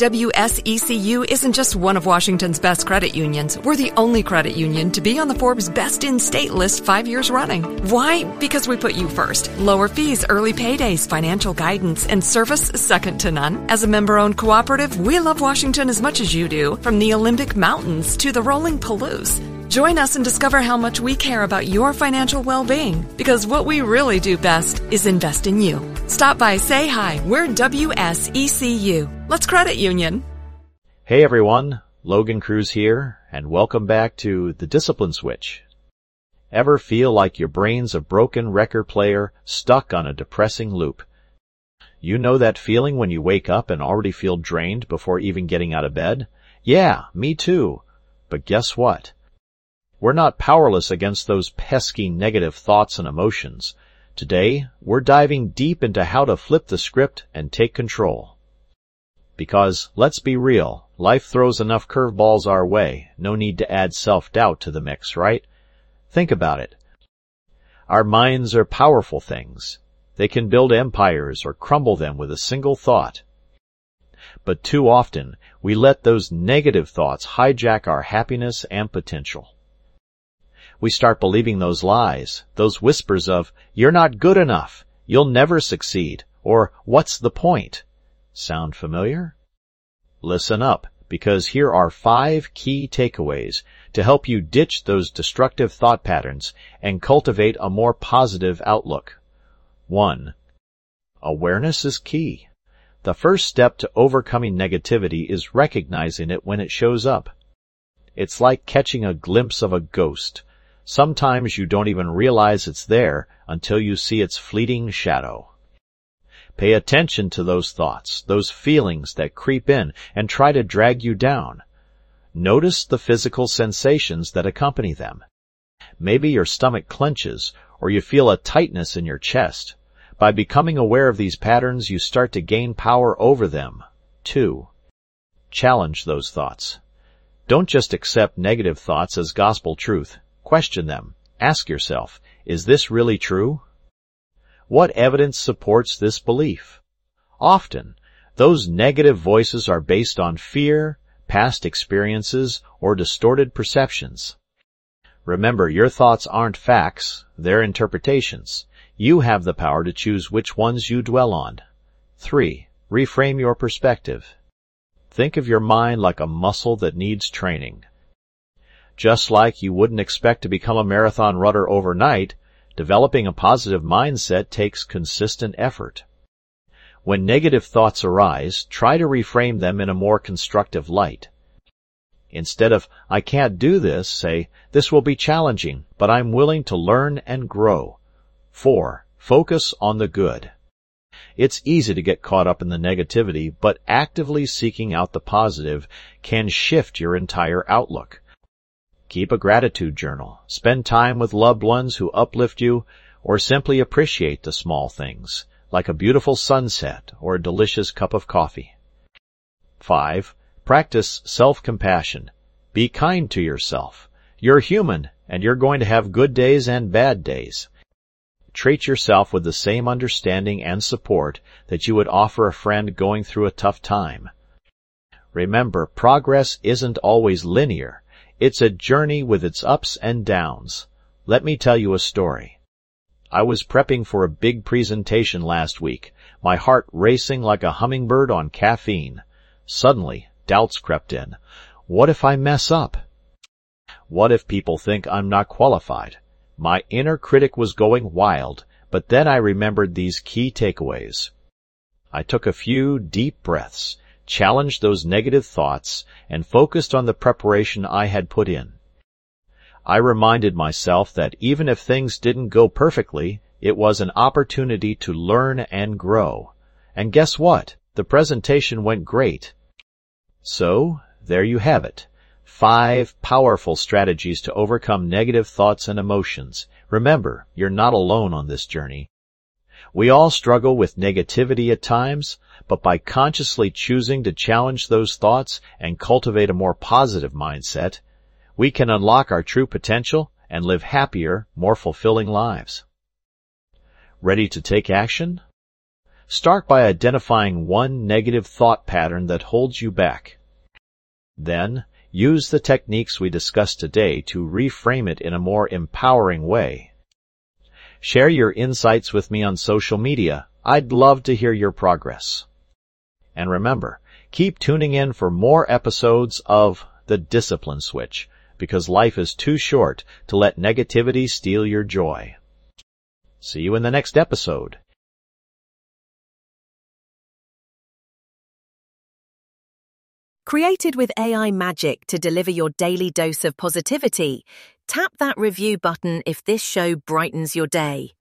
WSECU isn't just one of Washington's best credit unions. We're the only credit union to be on the Forbes Best in State list 5 years running. Why? Because we put you first. Lower fees, early paydays, financial guidance, and service second to none. As a member-owned cooperative, we love Washington as much as you do, from the Olympic Mountains to the rolling Palouse. Join us and discover how much we care about your financial well-being, because what we really do best is invest in you. Stop by, say hi. We're WSECU. Let's credit union. Hey everyone, Logan Cruz here, and welcome back to The Discipline Switch. Ever feel like your brain's a broken record player stuck on a depressing loop? You know that feeling when you wake up and already feel drained before even getting out of bed? Yeah, me too. But guess what? We're not powerless against those pesky negative thoughts and emotions. Today, we're diving deep into how to flip the script and take control. Because, let's be real, life throws enough curveballs our way. No need to add self-doubt to the mix, right? Think about it. Our minds are powerful things. They can build empires or crumble them with a single thought. But too often, we let those negative thoughts hijack our happiness and potential. We start believing those lies, those whispers of, "You're not good enough," "You'll never succeed," or "What's the point?" Sound familiar? Listen up, because here are 5 key takeaways to help you ditch those destructive thought patterns and cultivate a more positive outlook. 1. Awareness is key. The first step to overcoming negativity is recognizing it when it shows up. It's like catching a glimpse of a ghost. Sometimes you don't even realize it's there until you see its fleeting shadow. Pay attention to those thoughts, those feelings that creep in and try to drag you down. Notice the physical sensations that accompany them. Maybe your stomach clenches or you feel a tightness in your chest. By becoming aware of these patterns, you start to gain power over them. 2. Challenge those thoughts. Don't just accept negative thoughts as gospel truth. Question them. Ask yourself, is this really true? What evidence supports this belief? Often, those negative voices are based on fear, past experiences, or distorted perceptions. Remember, your thoughts aren't facts, they're interpretations. You have the power to choose which ones you dwell on. 3. Reframe your perspective. Think of your mind like a muscle that needs training. Just like you wouldn't expect to become a marathon runner overnight, developing a positive mindset takes consistent effort. When negative thoughts arise, try to reframe them in a more constructive light. Instead of, "I can't do this," say, "This will be challenging, but I'm willing to learn and grow." 4. Focus on the good. It's easy to get caught up in the negativity, but actively seeking out the positive can shift your entire outlook. Keep a gratitude journal. Spend time with loved ones who uplift you, or simply appreciate the small things, like a beautiful sunset or a delicious cup of coffee. 5. Practice self-compassion. Be kind to yourself. You're human, and you're going to have good days and bad days. Treat yourself with the same understanding and support that you would offer a friend going through a tough time. Remember, progress isn't always linear. It's a journey with its ups and downs. Let me tell you a story. I was prepping for a big presentation last week, my heart racing like a hummingbird on caffeine. Suddenly, doubts crept in. What if I mess up? What if people think I'm not qualified? My inner critic was going wild, but then I remembered these key takeaways. I took a few deep breaths, challenged those negative thoughts, and focused on the preparation I had put in. I reminded myself that even if things didn't go perfectly, it was an opportunity to learn and grow. And guess what? The presentation went great. So, there you have it. 5 powerful strategies to overcome negative thoughts and emotions. Remember, you're not alone on this journey. We all struggle with negativity at times, but by consciously choosing to challenge those thoughts and cultivate a more positive mindset, we can unlock our true potential and live happier, more fulfilling lives. Ready to take action? Start by identifying one negative thought pattern that holds you back. Then, use the techniques we discussed today to reframe it in a more empowering way. Share your insights with me on social media. I'd love to hear your progress. And remember, keep tuning in for more episodes of The Discipline Switch, because life is too short to let negativity steal your joy. See you in the next episode. Created with AI magic to deliver your daily dose of positivity, tap that review button if this show brightens your day.